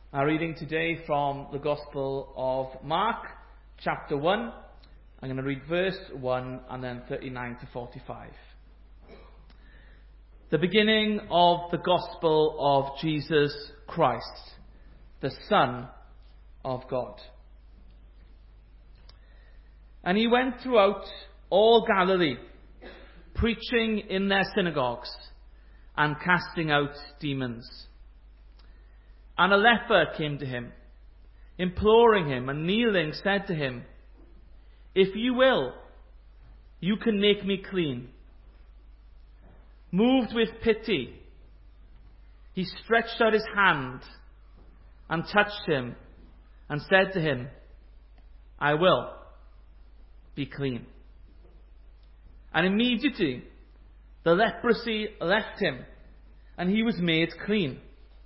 Our reading today from the Gospel of Mark, chapter 1. I'm going to read verse 1 and then 39 to 45. The beginning of the Gospel of Jesus Christ, the Son of God. And he went throughout all Galilee, preaching in their synagogues and casting out demons. And a leper came to him, imploring him, and kneeling said to him, "If you will, you can make me clean." Moved with pity, he stretched out his hand and touched him and said to him, "I will be clean." And immediately the leprosy left him, and he was made clean.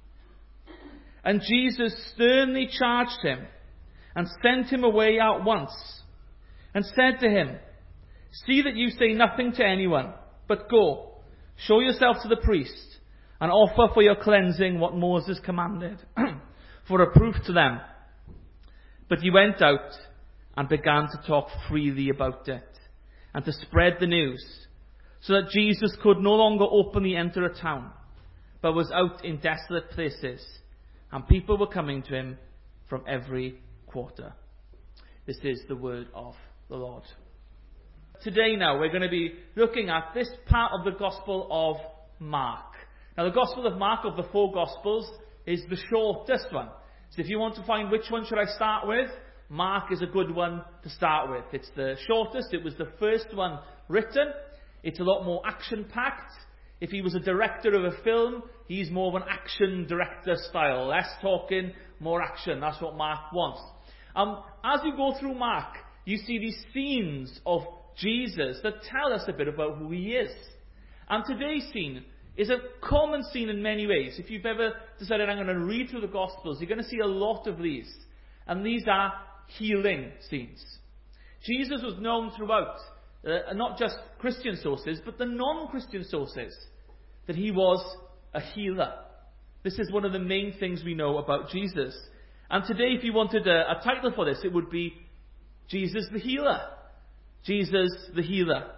And Jesus sternly charged him and sent him away at once and said to him, "See that you say nothing to anyone, but go, show yourself to the priest and offer for your cleansing what Moses commanded for a proof to them." But he went out and began to talk freely about it and to spread the news, so that Jesus could no longer openly enter a town, but was out in desolate places. And people were coming to him from every quarter. This is the word of the Lord. Today now we're going to be looking at this part of the Gospel of Mark. Now the Gospel of Mark, of the four Gospels, is the shortest one. So if you want to find which one should I start with, Mark is a good one to start with. It's the shortest. It was the first one written. It's a lot more action-packed. If he was a director of a film, he's more of an action director style. Less talking, more action. That's what Mark wants. As you go through Mark, you see these scenes of Jesus that tell us a bit about who he is. And today's scene is a common scene in many ways. If you've ever decided I'm going to read through the Gospels, you're going to see a lot of these. And these are healing scenes. Jesus was known throughout, not just Christian sources, but the non-Christian sources, that he was a healer. This is one of the main things we know about Jesus. And today, if you wanted a title for this, it would be Jesus the Healer. Jesus the Healer.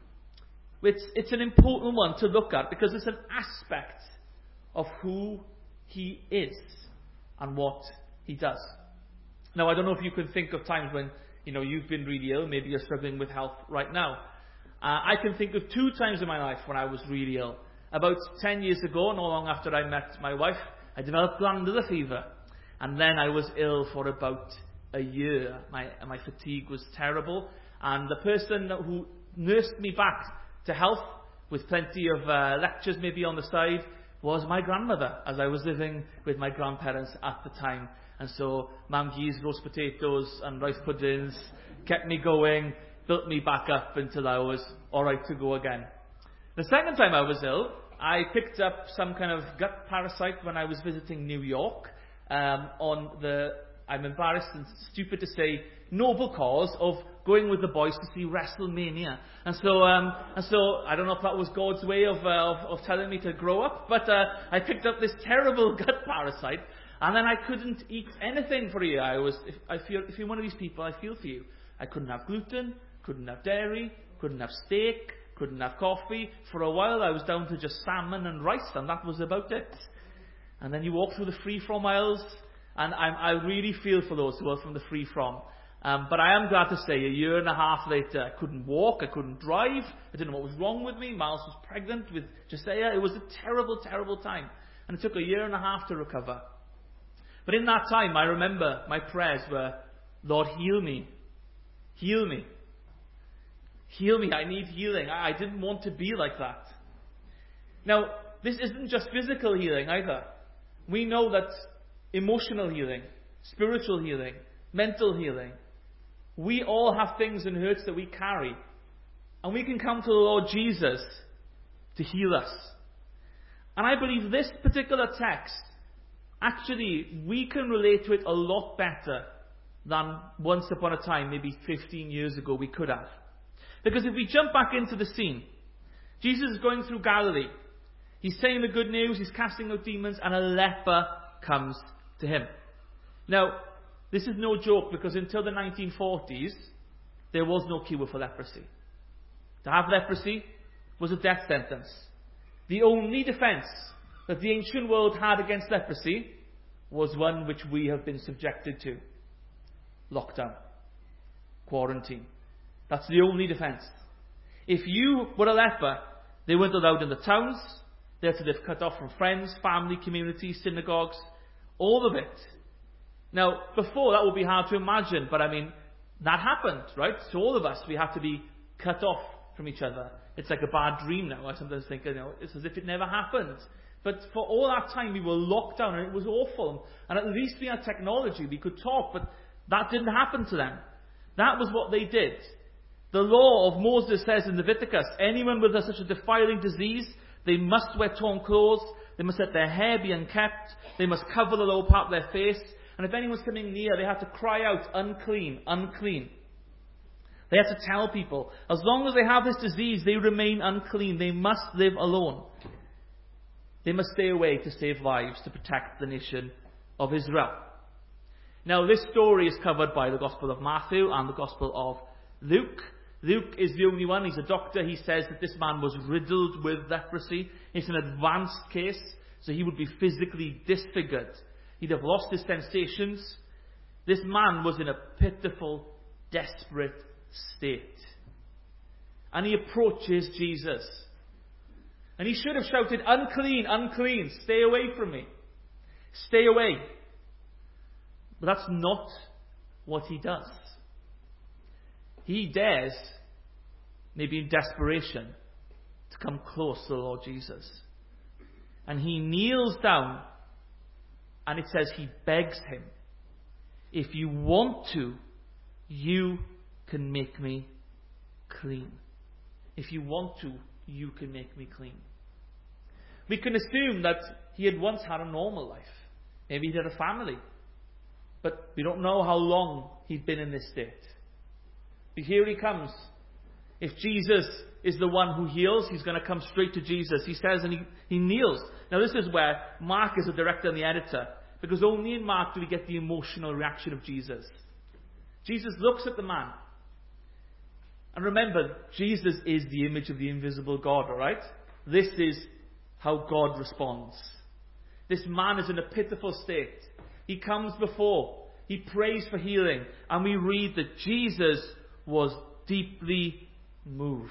It's an important one to look at because it's an aspect of who he is and what he does. Now, I don't know if you can think of times when you've been really ill. Maybe you're struggling with health right now. I can think of 2 times in my life when I was really ill. About 10 years ago, not long after I met my wife, I developed glandular fever. And then I was ill for about a year. My fatigue was terrible. And the person who nursed me back to health, with plenty of lectures maybe on the side, was my grandmother, as I was living with my grandparents at the time. And so Mam Gee's roast potatoes and rice puddings kept me going, built me back up until I was alright to go again. The second time I was ill, I picked up some kind of gut parasite when I was visiting New York I'm embarrassed and stupid to say, noble cause of going with the boys to see WrestleMania. And so I don't know if that was God's way of telling me to grow up, but I picked up this terrible gut parasite, and then I couldn't eat anything for a year. If you're one of these people, I feel for you. I couldn't have gluten, couldn't have dairy, couldn't have steak, couldn't have coffee. For a while I was down to just salmon and rice, and that was about it. And then you walk through the free-from aisles, and I really feel for those who are from the free-from. But I am glad to say, a year and a half later, I couldn't walk, I couldn't drive, I didn't know what was wrong with me. Miles was pregnant with Josiah. It was a terrible, terrible time. And it took a year and a half to recover. But in that time, I remember my prayers were, "Lord, heal me. Heal me. Heal me, I need healing." I didn't want to be like that. Now, this isn't just physical healing either. We know that emotional healing, spiritual healing, mental healing, we all have things and hurts that we carry. And we can come to the Lord Jesus to heal us. And I believe this particular text, actually, we can relate to it a lot better than once upon a time, maybe 15 years ago, we could have. Because if we jump back into the scene, Jesus is going through Galilee. He's saying the good news, he's casting out demons, and a leper comes to him. Now, this is no joke, because until the 1940s, there was no cure for leprosy. To have leprosy was a death sentence. The only defense that the ancient world had against leprosy was one which we have been subjected to. Lockdown. Quarantine. That's the only defense. If you were a leper, they weren't allowed in the towns. They had to live cut off from friends, family, community, synagogues, all of it. Now, before, that would be hard to imagine, but that happened, right? So all of us, we have to be cut off from each other. It's like a bad dream now. I sometimes think, it's as if it never happened. But for all that time, we were locked down, and it was awful. And at least we had technology. We could talk, but that didn't happen to them. That was what they did. The law of Moses says in Leviticus, anyone with such a defiling disease, they must wear torn clothes, they must let their hair be unkempt, they must cover the lower part of their face, and if anyone's coming near, they have to cry out, unclean, unclean. They have to tell people, as long as they have this disease, they remain unclean. They must live alone. They must stay away to save lives, to protect the nation of Israel. Now, this story is covered by the Gospel of Matthew and the Gospel of Luke. Luke is the only one. He's a doctor. He says that this man was riddled with leprosy. It's an advanced case, so he would be physically disfigured. He'd have lost his sensations. This man was in a pitiful, desperate state. And he approaches Jesus. And he should have shouted, unclean, unclean, stay away from me. Stay away. But that's not what he does. He dares, maybe in desperation, to come close to the Lord Jesus. And he kneels down, and it says he begs him, if you want to, you can make me clean. If you want to, you can make me clean. We can assume that he had once had a normal life. Maybe he had a family. But we don't know how long he'd been in this state. But here he comes. If Jesus is the one who heals, he's going to come straight to Jesus. He says, and he kneels. Now this is where Mark is the director and the editor, because only in Mark do we get the emotional reaction of Jesus. Jesus looks at the man. And remember, Jesus is the image of the invisible God, alright? This is how God responds. This man is in a pitiful state. He comes before. He prays for healing. And we read that Jesus was deeply moved.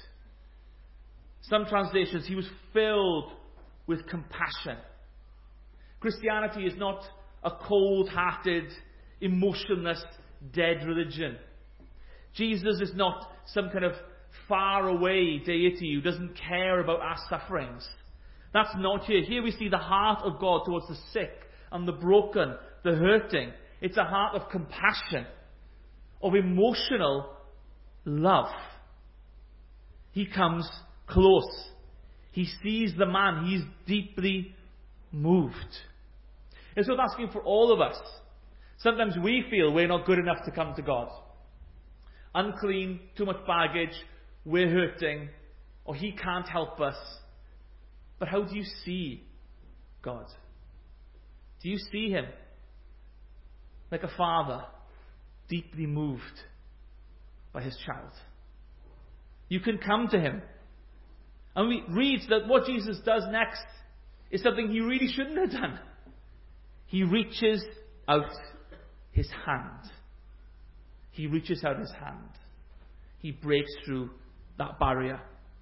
Some translations, he was filled with compassion. Christianity is not a cold-hearted, emotionless, dead religion. Jesus is not some kind of far-away deity who doesn't care about our sufferings. That's not here. Here we see the heart of God towards the sick and the broken, the hurting. It's a heart of compassion, of emotional love. He comes close. He sees the man. He's deeply moved. It's worth asking for all of us. Sometimes we feel we're not good enough to come to God. Unclean, too much baggage, we're hurting, or He can't help us. But how do you see God? Do you see Him like a father, deeply moved by his child? You can come to Him. And we read that what Jesus does next is something He really shouldn't have done. He reaches out His hand. He reaches out His hand. He breaks through that barrier.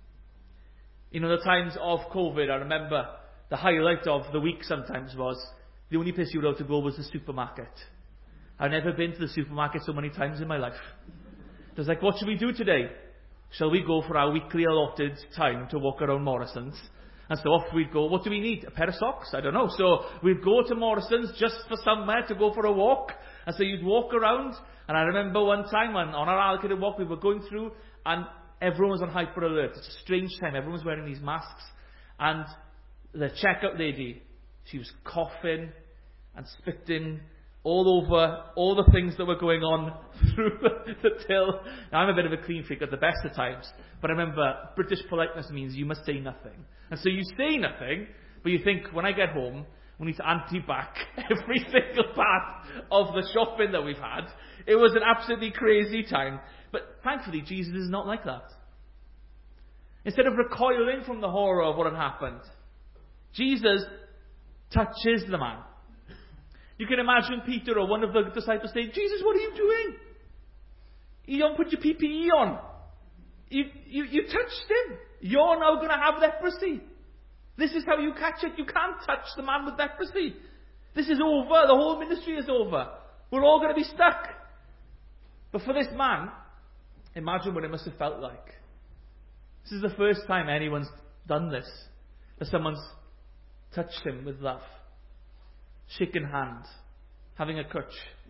You know, the times of COVID, I remember the highlight of the week sometimes was the only place you were allowed to go was the supermarket. I've never been to the supermarket so many times in my life. It was like, what should we do today? Shall we go for our weekly allotted time to walk around Morrison's? And so off we'd go. What do we need? A pair of socks? I don't know. So we'd go to Morrison's just for somewhere to go for a walk. And so you'd walk around. And I remember one time on our allocated walk we were going through and everyone was on hyper alert. It's a strange time. Everyone was wearing these masks. And the checkout lady, she was coughing and spitting all over all the things that were going on through the till. Now, I'm a bit of a clean freak at the best of times, but I remember British politeness means you must say nothing. And so you say nothing, but you think, when I get home, We need to anti-back every single part of the shopping that we've had. It was an absolutely crazy time. But thankfully, Jesus is not like that. Instead of recoiling from the horror of what had happened, Jesus touches the man. You can imagine Peter or one of the disciples saying, Jesus, what are you doing? You don't put your PPE on. You touched him. You're now going to have leprosy. This is how you catch it. You can't touch the man with leprosy. This is over. The whole ministry is over. We're all going to be stuck. But for this man, imagine what it must have felt like. This is the first time anyone's done this. That someone's touched him with love. Shaken hand. Having a touch.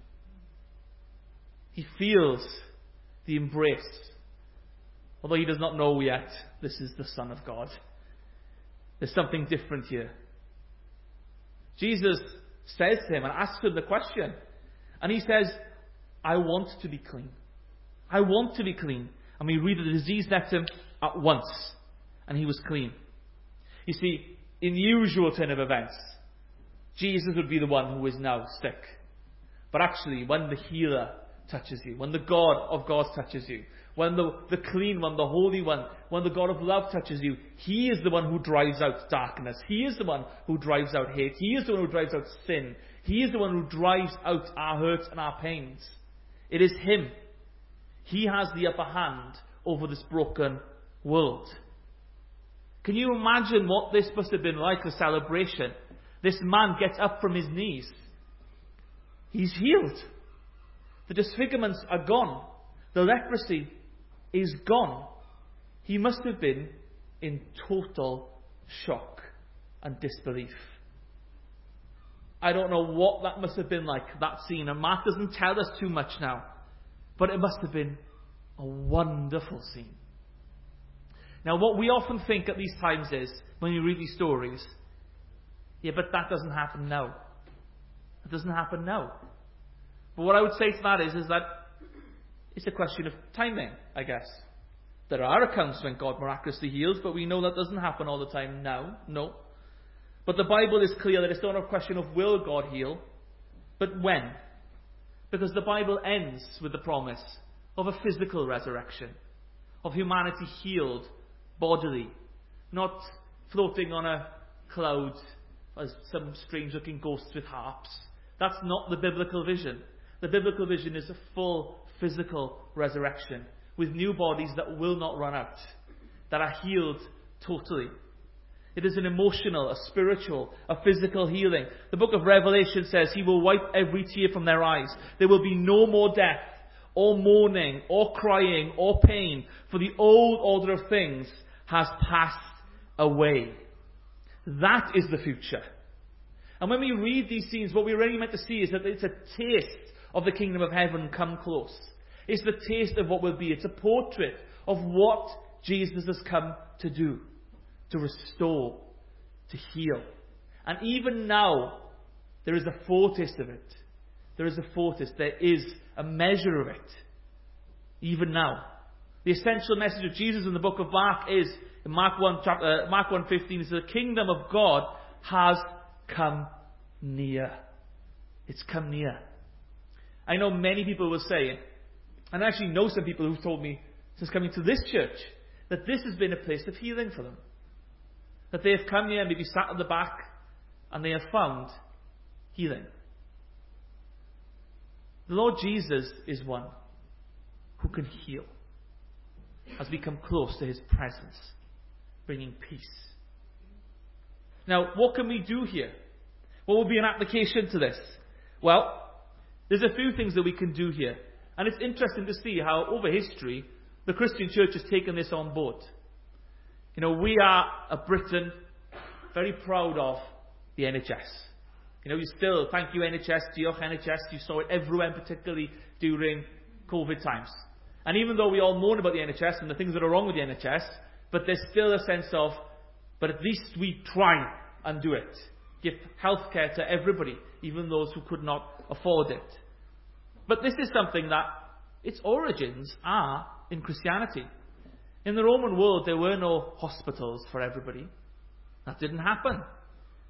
He feels the embrace. Although he does not know yet, this is the Son of God. There's something different here. Jesus says to him and asks him the question. And he says, I want to be clean. I want to be clean. And we read that the disease left him at once. And he was clean. You see, in the usual turn of events, Jesus would be the one who is now sick. But actually, when the healer touches you, when the God of gods touches you, when the clean one, the holy one, when the God of love touches you, He is the one who drives out darkness. He is the one who drives out hate. He is the one who drives out sin. He is the one who drives out our hurts and our pains. It is Him. He has the upper hand over this broken world. Can you imagine what this must have been like, the celebration? This man gets up from his knees. He's healed. The disfigurements are gone. The leprosy is gone. He must have been in total shock and disbelief. I don't know what that must have been like, that scene. And Mark doesn't tell us too much now. But it must have been a wonderful scene. Now, what we often think at these times is, when you read these stories, yeah, but that doesn't happen now. It doesn't happen now. But what I would say to that is that it's a question of timing, I guess. There are accounts when God miraculously heals, but we know that doesn't happen all the time now. No. But the Bible is clear that it's not a question of will God heal, but when. Because the Bible ends with the promise of a physical resurrection, of humanity healed bodily, not floating on a cloud as some strange-looking ghosts with harps. That's not the biblical vision. The biblical vision is a full physical resurrection with new bodies that will not run out, that are healed totally. It is an emotional, a spiritual, a physical healing. The book of Revelation says He will wipe every tear from their eyes. There will be no more death, or mourning, or crying, or pain, for the old order of things has passed away. That is the future. And when we read these scenes, what we're really meant to see is that it's a taste of the kingdom of heaven come close. It's the taste of what will be. It's a portrait of what Jesus has come to do. To restore. To heal. And even now, there is a foretaste of it. There is a foretaste. There is a measure of it. Even now. The essential message of Jesus in the book of Mark is, in Mark 1:15, is the kingdom of God has come near. It's come near. I know many people will say, and I actually know some people who've told me since coming to this church, that this has been a place of healing for them. That they have come here and maybe sat at the back and they have found healing. The Lord Jesus is one who can heal as we come close to His presence, bringing peace. Now, what can we do here? What will be an application to this? Well, there's a few things that we can do here. And it's interesting to see how, over history, the Christian church has taken this on board. You know, we are, at Britain, very proud of the NHS. You know, you still, thank you NHS, diolch NHS, you saw it everywhere, particularly during COVID times. And even though we all mourn about the NHS and the things that are wrong with the NHS, but there's still a sense of, but at least we try and do it. Give healthcare to everybody, even those who could not afford it. But this is something that its origins are in Christianity. In the Roman world, there were no hospitals for everybody. That didn't happen.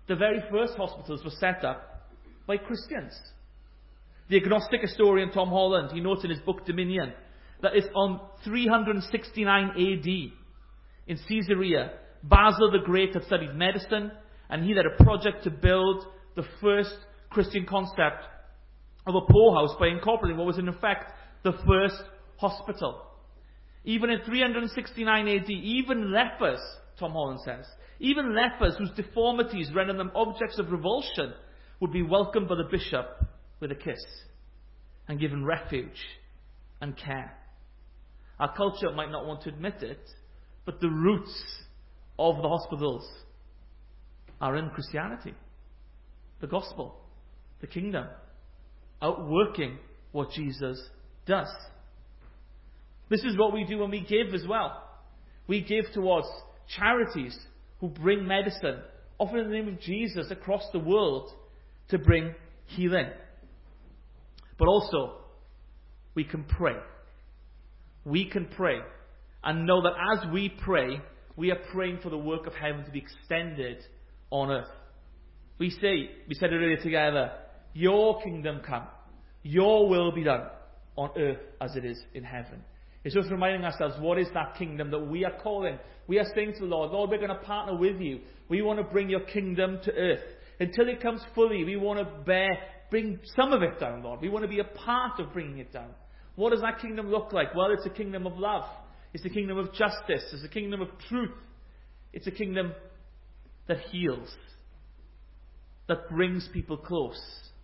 the very first hospitals were set up by Christians. The agnostic historian Tom Holland, he notes in his book Dominion, that it's on 369 AD in Caesarea, Basil the Great had studied medicine, and he led a project to build the first Christian concept of a poorhouse by incorporating what was in effect the first hospital. Even in 369 AD, even lepers, Tom Holland says, even lepers whose deformities rendered them objects of revulsion would be welcomed by the bishop with a kiss and given refuge and care. Our culture might not want to admit it, but the roots of the hospitals are in Christianity, the gospel, the kingdom, outworking what Jesus does. This is what we do when we give as well. We give towards charities who bring medicine, often in the name of Jesus, across the world to bring healing. But also, we can pray. We can pray and know that as we pray, we are praying for the work of heaven to be extended on earth. We said it earlier together, your kingdom come, your will be done on earth as it is in heaven. It's just reminding ourselves, what is that kingdom that we are calling? We are saying to the Lord, Lord, we're going to partner with you. We want to bring your kingdom to earth. Until it comes fully, we want to bring some of it down, Lord. We want to be a part of bringing it down. What does that kingdom look like? Well, it's a kingdom of love. It's a kingdom of justice. It's a kingdom of truth. It's a kingdom that heals, that brings people close.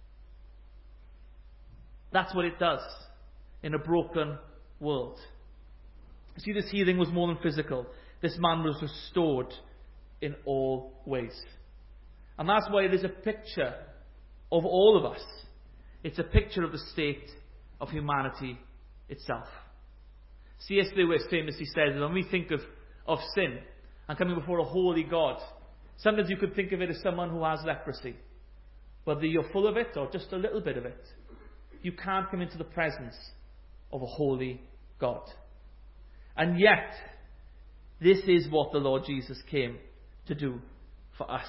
That's what it does in a broken world. See, this healing was more than physical. This man was restored in all ways. And that's why it is a picture of all of us. It's a picture of the state of humanity itself. C.S. Lewis famously says that when we think of sin and coming before a holy God, sometimes you could think of it as someone who has leprosy. Whether you're full of it or just a little bit of it, you can't come into the presence of a holy God. And yet, this is what the Lord Jesus came to do for us.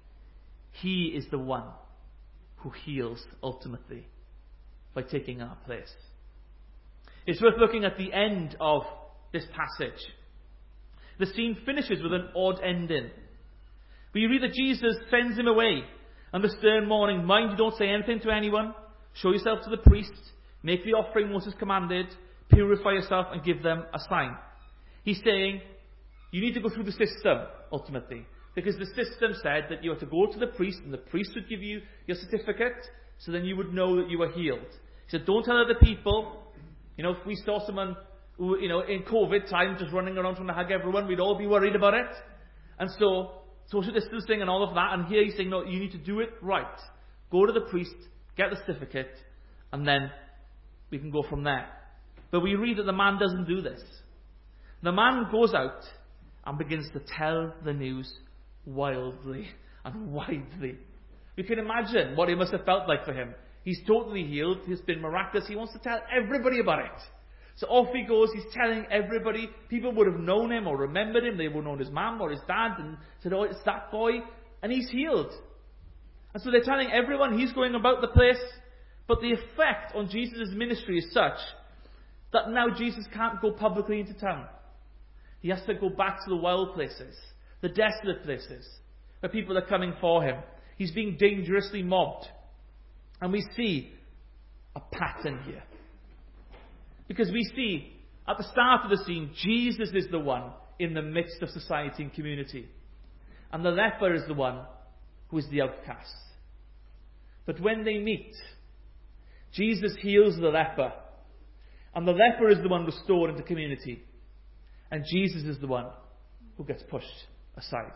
He is the one who heals ultimately by taking our place. It's worth looking at the end of this passage. The scene finishes with an odd ending. We read that Jesus sends him away and the stern warning, mind you don't say anything to anyone, show yourself to the priest, make the offering Moses commanded, purify yourself and give them a sign. He's saying, you need to go through the system, ultimately. Because the system said that you had to go to the priest and the priest would give you your certificate, so then you would know that you were healed. He said, don't tell other people. If we saw someone who, in COVID time just running around trying to hug everyone, we'd all be worried about it. And so, social distancing and all of that. And here he's saying, no, you need to do it right. Go to the priest, get the certificate, and then we can go from there. But we read that the man doesn't do this. The man goes out and begins to tell the news wildly and widely. You can imagine what it must have felt like for him. He's totally healed. He's been miraculous. He wants to tell everybody about it. So off he goes. He's telling everybody. People would have known him or remembered him. They would have known his mum or his dad and said, oh, it's that boy. And he's healed. And so they're telling everyone he's going about the place. But the effect on Jesus' ministry is such that now Jesus can't go publicly into town. He has to go back to the wild places, the desolate places, where people are coming for him. He's being dangerously mobbed. And we see a pattern here. Because we see, at the start of the scene, Jesus is the one in the midst of society and community. And the leper is the one who is the outcast. But when they meet, Jesus heals the leper. And the leper is the one restored into community. And Jesus is the one who gets pushed aside.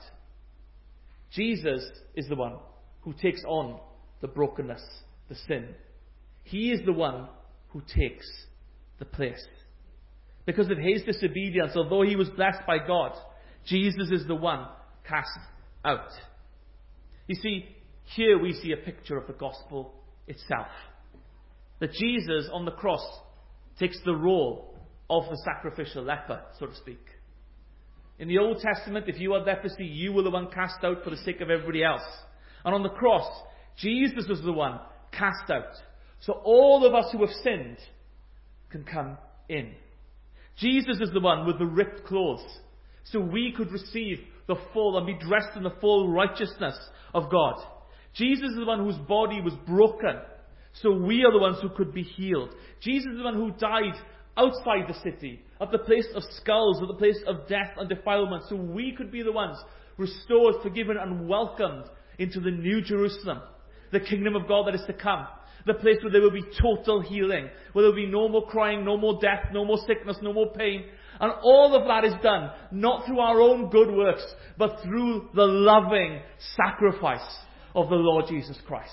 Jesus is the one who takes on the brokenness, the sin. He is the one who takes the place. Because of his disobedience, although he was blessed by God, Jesus is the one cast out. You see, here we see a picture of the gospel itself. That Jesus on the cross takes the role of the sacrificial leper, so to speak. In the Old Testament, if you had leprosy, you were the one cast out for the sake of everybody else. And on the cross, Jesus was the one cast out. So all of us who have sinned can come in. Jesus is the one with the ripped clothes. So we could receive the full and be dressed in the full righteousness of God. Jesus is the one whose body was broken. So we are the ones who could be healed. Jesus is the one who died outside the city, at the place of skulls, at the place of death and defilement. So we could be the ones restored, forgiven and welcomed into the new Jerusalem, the kingdom of God that is to come. The place where there will be total healing, where there will be no more crying, no more death, no more sickness, no more pain. And all of that is done not through our own good works, but through the loving sacrifice of the Lord Jesus Christ.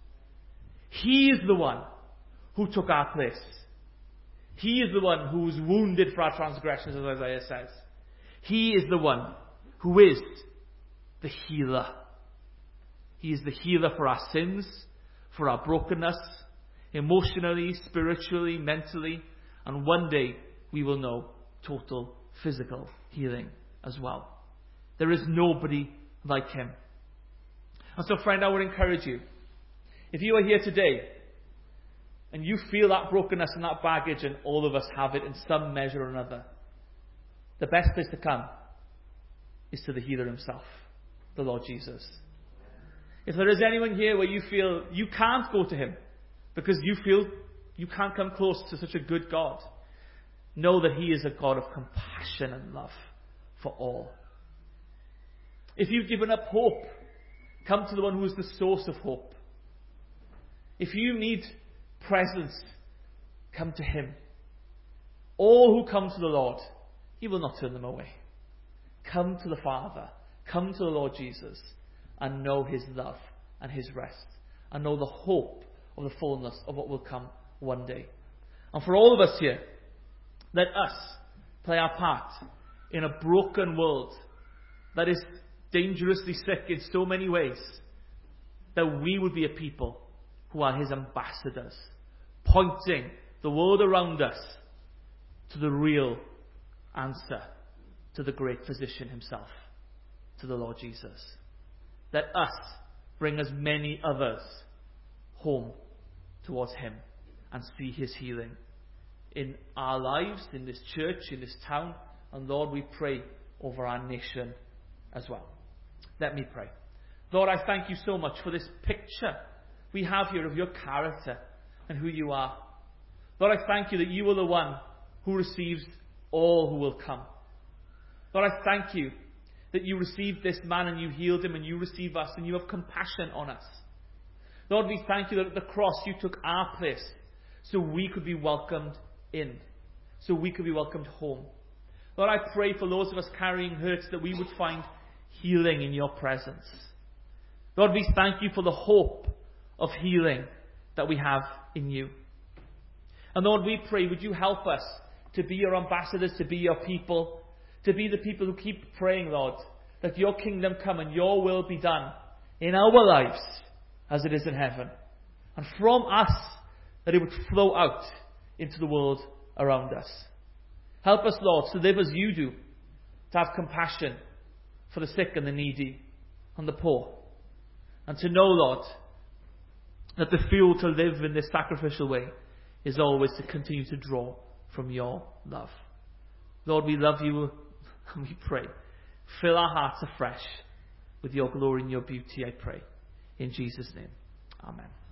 He is the one who took our place. He is the one who was wounded for our transgressions, as Isaiah says. He is the one who is the healer. He is the healer for our sins, for our brokenness, emotionally, spiritually, mentally, and one day we will know total physical healing as well. There is nobody like him. And so, friend, I would encourage you, if you are here today and you feel that brokenness and that baggage, and all of us have it in some measure or another, the best place to come is to the healer himself, the Lord Jesus. If there is anyone here where you feel you can't go to him because you feel you can't come close to such a good God, know that he is a God of compassion and love for all. If you've given up hope, come to the one who is the source of hope. If you need presence, come to him. All who come to the Lord, he will not turn them away. Come to the Father, come to the Lord Jesus, and know his love and his rest, and know the hope of the fullness of what will come one day. And for all of us here, let us play our part in a broken world that is dangerously sick in so many ways, that we would be a people who are his ambassadors, pointing the world around us to the real answer, to the great physician himself, to the Lord Jesus. Let us bring as many others home towards him and see his healing in our lives, in this church, in this town. And Lord, we pray over our nation as well. Let me pray. Lord, I thank you so much for this picture we have here of your character and who you are. Lord, I thank you that you are the one who receives all who will come. Lord, I thank you that you received this man and you healed him, and you receive us and you have compassion on us. Lord, we thank you that at the cross you took our place so we could be welcomed in, so we could be welcomed home. Lord, I pray for those of us carrying hurts that we would find healing in your presence. Lord, we thank you for the hope of healing that we have in you. And Lord, we pray, would you help us to be your ambassadors, to be your people, to be the people who keep praying, Lord, that your kingdom come and your will be done in our lives as it is in heaven. And from us, that it would flow out into the world around us. Help us, Lord, to live as you do, to have compassion for the sick and the needy and the poor. And to know, Lord, that the fuel to live in this sacrificial way is always to continue to draw from your love. Lord, we love you and we pray. Fill our hearts afresh with your glory and your beauty, I pray. In Jesus' name. Amen.